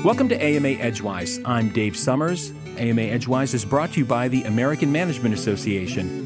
Welcome to AMA Edgewise. I'm Dave Summers. AMA Edgewise is brought to you by the American Management Association.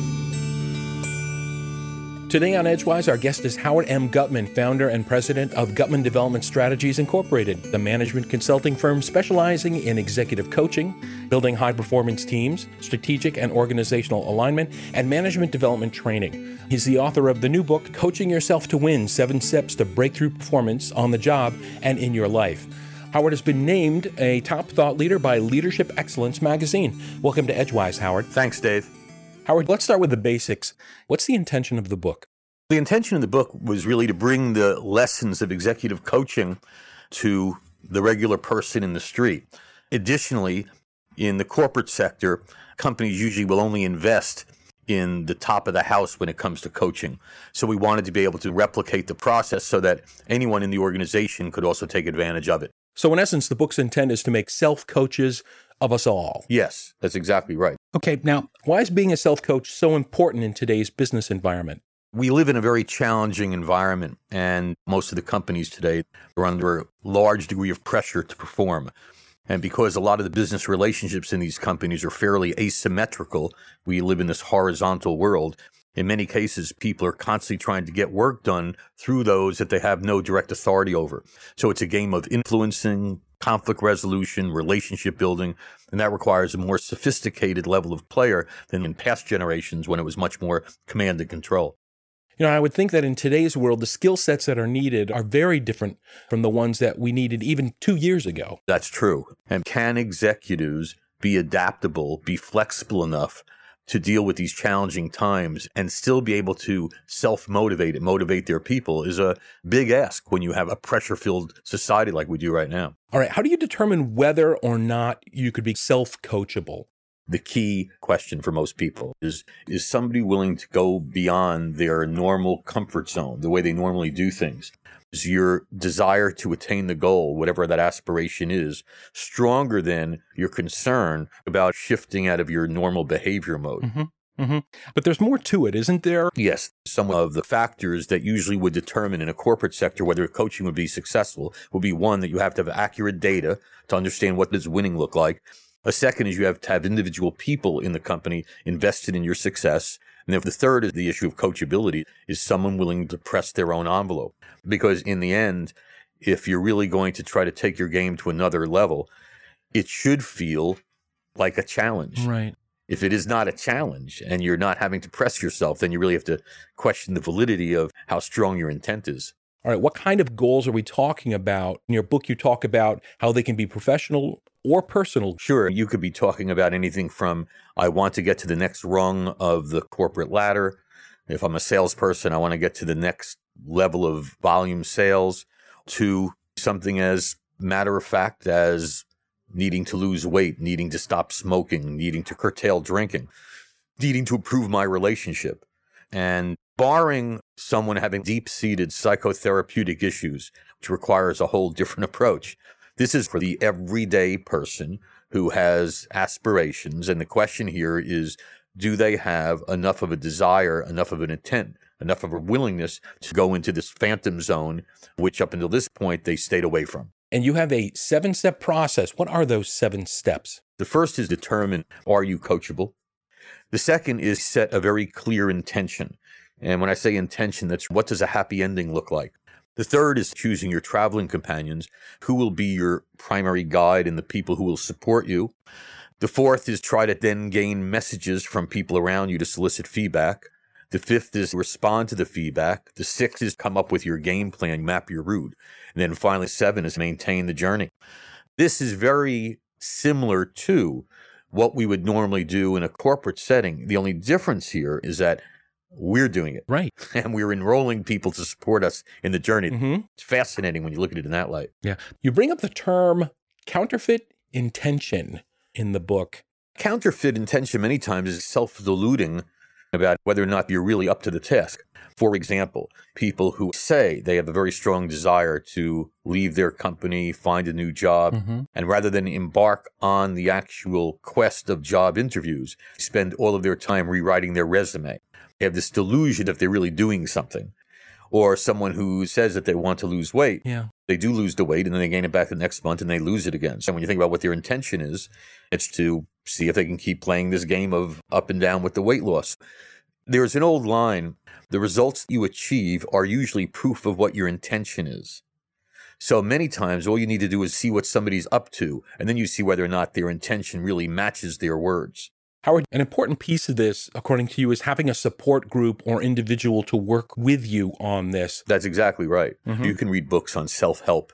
Today on Edgewise, our guest is Howard M. Gutman, founder and president of Gutman Development Strategies Incorporated, the management consulting firm specializing in executive coaching, building high-performance teams, strategic and organizational alignment, and management development training. He's the author of the new book, Coaching Yourself to Win, 7 Steps to Breakthrough Performance on the Job and in Your Life. Howard has been named a top thought leader by Leadership Excellence magazine. Welcome to Edgewise, Howard. Thanks, Dave. Howard, let's start with the basics. What's the intention of the book? The intention of the book was really to bring the lessons of executive coaching to the regular person in the street. Additionally, in the corporate sector, companies usually will only invest in the top of the house when it comes to coaching. So we wanted to be able to replicate the process so that anyone in the organization could also take advantage of it. So in essence, the book's intent is to make self-coaches of us all. Yes, that's exactly right. Okay, now, why is being a self-coach so important in today's business environment? We live in a very challenging environment, and most of the companies today are under a large degree of pressure to perform. And because a lot of the business relationships in these companies are fairly asymmetrical, we live in this horizontal world. In many cases, people are constantly trying to get work done through those that they have no direct authority over. So it's a game of influencing, conflict resolution, relationship building, and that requires a more sophisticated level of player than in past generations when it was much more command and control. You know, I would think that in today's world, the skill sets that are needed are very different from the ones that we needed even 2 years ago. That's true. And can executives be adaptable, be flexible enough to deal with these challenging times and still be able to self-motivate and motivate their people is a big ask when you have a pressure-filled society like we do right now. All right, how do you determine whether or not you could be self-coachable? The key question for most people is somebody willing to go beyond their normal comfort zone, the way they normally do things? Is your desire to attain the goal, whatever that aspiration is, stronger than your concern about shifting out of your normal behavior mode? But there's more to it, isn't there? Yes. Some of the factors that usually would determine in a corporate sector whether coaching would be successful would be, one, that you have to have accurate data to understand what does winning look like. A second is you have to have individual people in the company invested in your success. And then the third is the issue of coachability. Is someone willing to press their own envelope? Because in the end, if you're really going to try to take your game to another level, it should feel like a challenge. Right. If it is not a challenge and you're not having to press yourself, then you really have to question the validity of how strong your intent is. All right, what kind of goals are we talking about? In your book, you talk about how they can be professional or personal. Sure, you could be talking about anything from, I want to get to the next rung of the corporate ladder. If I'm a salesperson, I want to get to the next level of volume sales, to something as matter of fact as needing to lose weight, needing to stop smoking, needing to curtail drinking, needing to improve my relationship. And barring someone having deep-seated psychotherapeutic issues, which requires a whole different approach, this is for the everyday person who has aspirations. And the question here is, do they have enough of a desire, enough of an intent, enough of a willingness to go into this phantom zone, which up until this point they stayed away from? And you have a 7-step process. What are those 7 steps? The first is determine, are you coachable? The second is set a very clear intention. And when I say intention, that's what does a happy ending look like? The third is choosing your traveling companions, who will be your primary guide and the people who will support you. The fourth is try to then gain messages from people around you to solicit feedback. The fifth is respond to the feedback. The sixth is come up with your game plan, map your route. And then finally, 7 is maintain the journey. This is very similar to what we would normally do in a corporate setting. The only difference here is that we're doing it. Right. And we're enrolling people to support us in the journey. It's fascinating when you look at it in that light. Yeah. You bring up the term counterfeit intention in the book. Counterfeit intention many times is self-deluding about whether or not you're really up to the task. For example, people who say they have a very strong desire to leave their company, find a new job, and rather than embark on the actual quest of job interviews, spend all of their time rewriting their resume. They have this delusion that they're really doing something. Or someone who says that they want to lose weight. Yeah. They do lose the weight and then they gain it back the next month and they lose it again. So when you think about what their intention is, it's to see if they can keep playing this game of up and down with the weight loss. There's an old line, the results you achieve are usually proof of what your intention is. So many times all you need to do is see what somebody's up to, and then you see whether or not their intention really matches their words. Howard, an important piece of this, according to you, is having a support group or individual to work with you on this. That's exactly right. Mm-hmm. You can read books on self-help,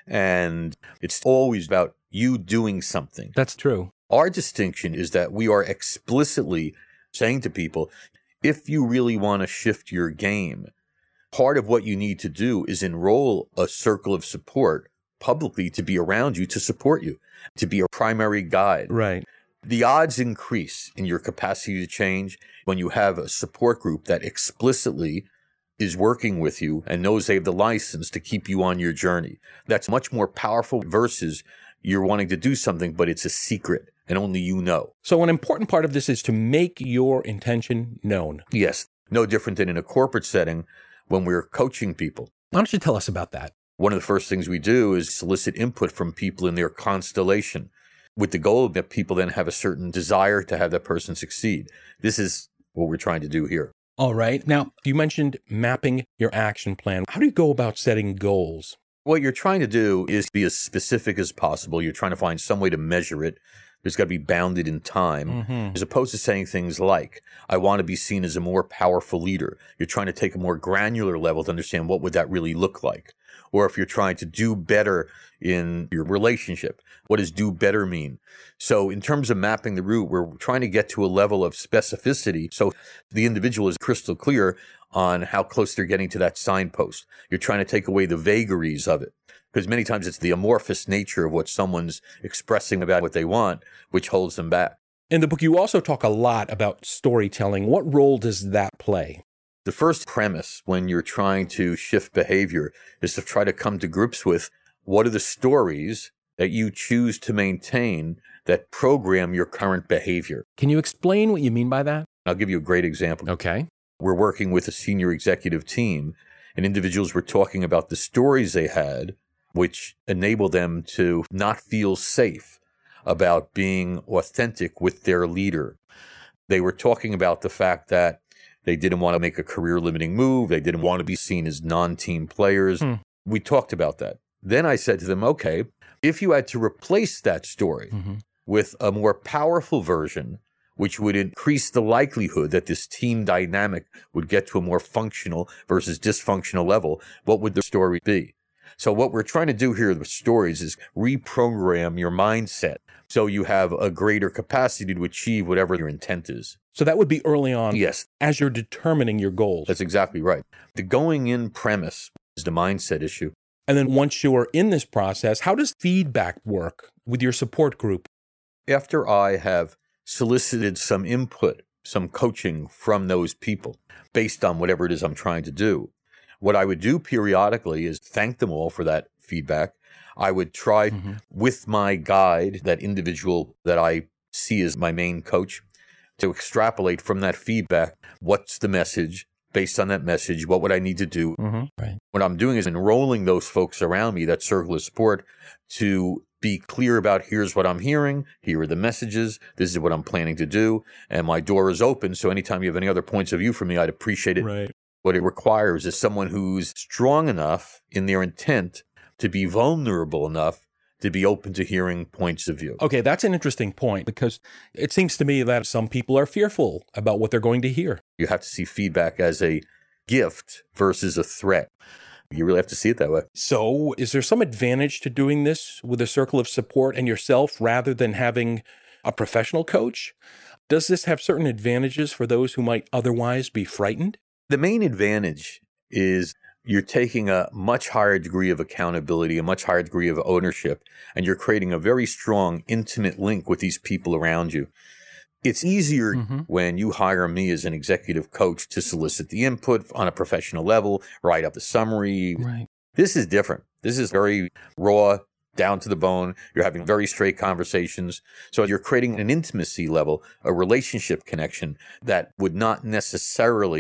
and it's always about you doing something. That's true. Our distinction is that we are explicitly saying to people, if you really want to shift your game, part of what you need to do is enroll a circle of support publicly to be around you, to support you, to be a primary guide. Right. The odds increase in your capacity to change when you have a support group that explicitly is working with you and knows they have the license to keep you on your journey. That's much more powerful versus you're wanting to do something, but it's a secret and only you know. So an important part of this is to make your intention known. Yes, no different than in a corporate setting when we're coaching people. Why don't you tell us about that? One of the first things we do is solicit input from people in their constellation, with the goal that people then have a certain desire to have that person succeed. This is what we're trying to do here. All right. Now, you mentioned mapping your action plan. How do you go about setting goals? What you're trying to do is be as specific as possible. You're trying to find some way to measure it. There's got to be bounded in time, as opposed to saying things like, I want to be seen as a more powerful leader. You're trying to take a more granular level to understand what would that really look like. Or if you're trying to do better in your relationship, what does do better mean? So in terms of mapping the route, we're trying to get to a level of specificity so the individual is crystal clear on how close they're getting to that signpost. You're trying to take away the vagaries of it, because many times it's the amorphous nature of what someone's expressing about what they want, which holds them back. In the book, you also talk a lot about storytelling. What role does that play? The first premise when you're trying to shift behavior is to try to come to grips with what are the stories that you choose to maintain that program your current behavior. Can you explain what you mean by that? I'll give you a great example. Okay. We're working with a senior executive team, and individuals were talking about the stories they had, which enable them to not feel safe about being authentic with their leader. They were talking about the fact that they didn't want to make a career-limiting move. They didn't want to be seen as non-team players. We talked about that. Then I said to them, okay, if you had to replace that story with a more powerful version, which would increase the likelihood that this team dynamic would get to a more functional versus dysfunctional level, what would the story be? So what we're trying to do here with stories is reprogram your mindset so you have a greater capacity to achieve whatever your intent is. So that would be early on. Yes. As you're determining your goals. That's exactly right. The going in premise is the mindset issue. And then once you're in this process, how does feedback work with your support group? After I have solicited some input, some coaching from those people based on whatever it is I'm trying to do, what I would do periodically is thank them all for that feedback. I would try with my guide, that individual that I see as my main coach, to extrapolate from that feedback, what's the message? Based on that message, what would I need to do? Right. What I'm doing is enrolling those folks around me, that circle of support, to be clear about here's what I'm hearing, here are the messages, this is what I'm planning to do, and my door is open. So anytime you have any other points of view from me, I'd appreciate it. Right. What it requires is someone who's strong enough in their intent to be vulnerable enough to be open to hearing points of view. Okay, that's an interesting point, because it seems to me that some people are fearful about what they're going to hear. You have to see feedback as a gift versus a threat. You really have to see it that way. So is there some advantage to doing this with a circle of support and yourself rather than having a professional coach? Does this have certain advantages for those who might otherwise be frightened? The main advantage is you're taking a much higher degree of accountability, a much higher degree of ownership, and you're creating a very strong, intimate link with these people around you. It's easier when you hire me as an executive coach to solicit the input on a professional level, write up the summary. Right. This is different. This is very raw, down to the bone. You're having very straight conversations. So you're creating an intimacy level, a relationship connection that would not necessarily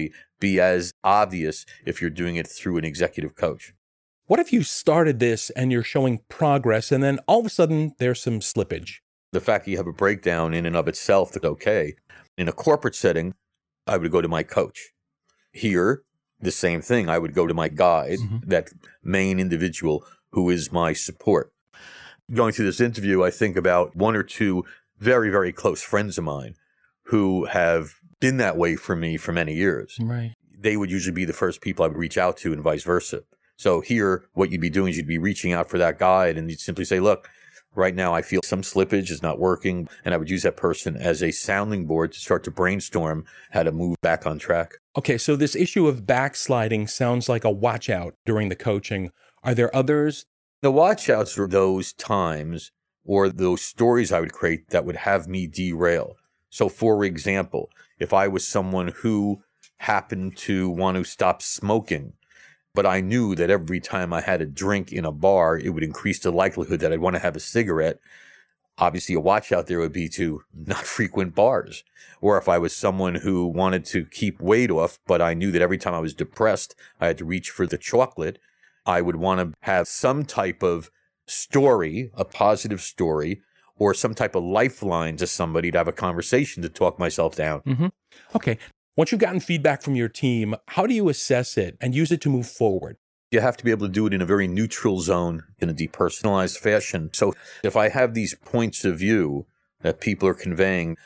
be as obvious if you're doing it through an executive coach. What if you started this and you're showing progress and then all of a sudden there's some slippage? The fact that you have a breakdown in and of itself, that's okay. In a corporate setting, I would go to my coach. Here, the same thing. I would go to my guide, that main individual who is my support. Going through this interview, I think about one or two very, very close friends of mine who have been that way for me for many years. Right. They would usually be the first people I would reach out to and vice versa. So here, what you'd be doing is you'd be reaching out for that guide and you'd simply say, look, right now I feel some slippage is not working. And I would use that person as a sounding board to start to brainstorm how to move back on track. Okay, so this issue of backsliding sounds like a watch out during the coaching. Are there others? The watch outs are those times or those stories I would create that would have me derail. So for example, if I was someone who happened to want to stop smoking, but I knew that every time I had a drink in a bar, it would increase the likelihood that I'd want to have a cigarette. Obviously, a watch out there would be to not frequent bars. Or if I was someone who wanted to keep weight off, but I knew that every time I was depressed, I had to reach for the chocolate, I would want to have some type of story, a positive story, or some type of lifeline to somebody to have a conversation to talk myself down. Mm-hmm. Okay. Once you've gotten feedback from your team, how do you assess it and use it to move forward? You have to be able to do it in a very neutral zone, in a depersonalized fashion. So if I have these points of view that people are conveying,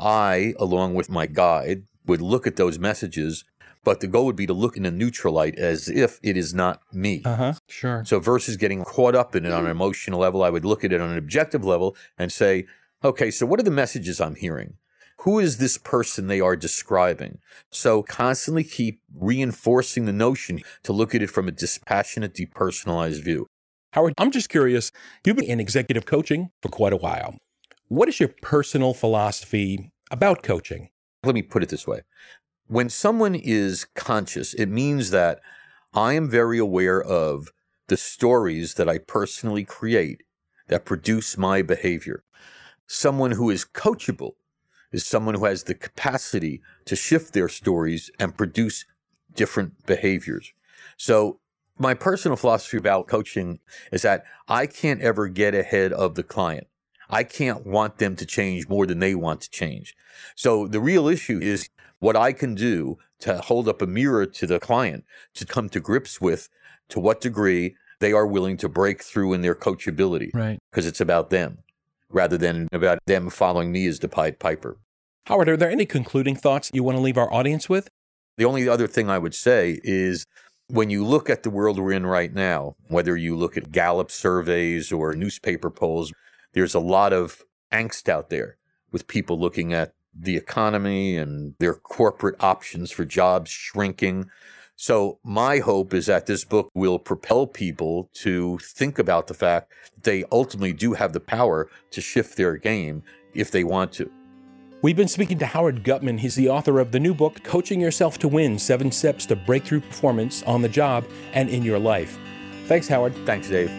I, along with my guide, would look at those messages, but the goal would be to look in a neutral light as if it is not me. Sure. So versus getting caught up in it on an emotional level, I would look at it on an objective level and say, okay, so what are the messages I'm hearing? Who is this person they are describing? So constantly keep reinforcing the notion to look at it from a dispassionate, depersonalized view. Howard, I'm just curious, you've been in executive coaching for quite a while. What is your personal philosophy about coaching? Let me put it this way. When someone is conscious, it means that I am very aware of the stories that I personally create that produce my behavior. Someone who is coachable is someone who has the capacity to shift their stories and produce different behaviors. So my personal philosophy about coaching is that I can't ever get ahead of the client. I can't want them to change more than they want to change. So the real issue is what I can do to hold up a mirror to the client to come to grips with to what degree they are willing to break through in their coachability. Right. Because it's about them, rather than about them following me as the Pied Piper. Howard, are there any concluding thoughts you want to leave our audience with? The only other thing I would say is when you look at the world we're in right now, whether you look at Gallup surveys or newspaper polls, there's a lot of angst out there with people looking at the economy and their corporate options for jobs shrinking. So my hope is that this book will propel people to think about the fact that they ultimately do have the power to shift their game if they want to. We've been speaking to Howard Gutman. He's the author of the new book, Coaching Yourself to Win, 7 Steps to Breakthrough Performance on the Job and in Your Life. Thanks, Howard. Thanks, Dave.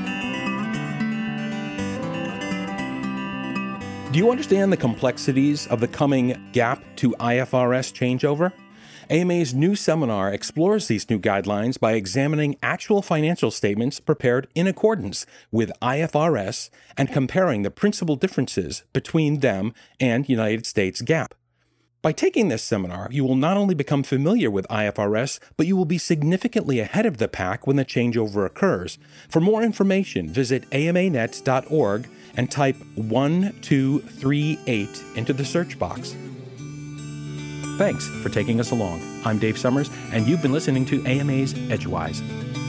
Do you understand the complexities of the coming GAAP to IFRS changeover? AMA's new seminar explores these new guidelines by examining actual financial statements prepared in accordance with IFRS and comparing the principal differences between them and United States GAAP. By taking this seminar, you will not only become familiar with IFRS, but you will be significantly ahead of the pack when the changeover occurs. For more information, visit amanet.org and type 1238 into the search box. Thanks for taking us along. I'm Dave Summers, and you've been listening to AMA's Edgewise.